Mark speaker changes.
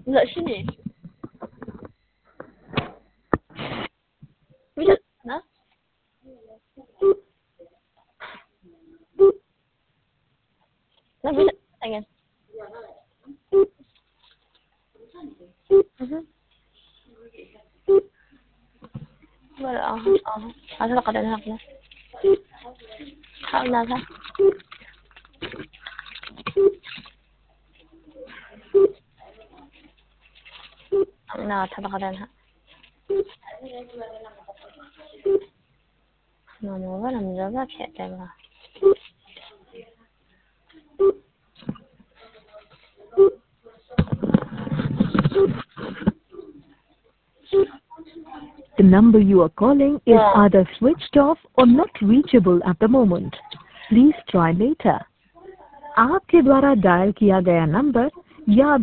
Speaker 1: Enggak sini. Bisa nah? Nah, bisa pengen. Wala asal ka dan hakna. Hakna sa. Hakna ta ka dan ha. Nama ba nam jaga khete ba.
Speaker 2: The number you are calling is either switched off or not reachable at the moment. Please try later. आपके द्वारा dial किया गया number या